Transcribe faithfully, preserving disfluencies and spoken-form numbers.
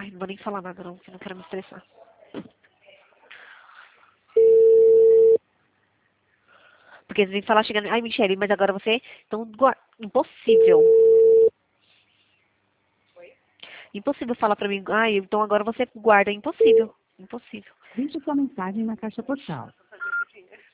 Ai, não vou nem falar nada não, que eu não quero me estressar. Porque eles vêm falar chegando, ai, Michele, mas agora você... Então, impossível. Impossível falar pra mim, ai, então agora você guarda. Impossível. Impossível. Deixe sua mensagem na caixa postal.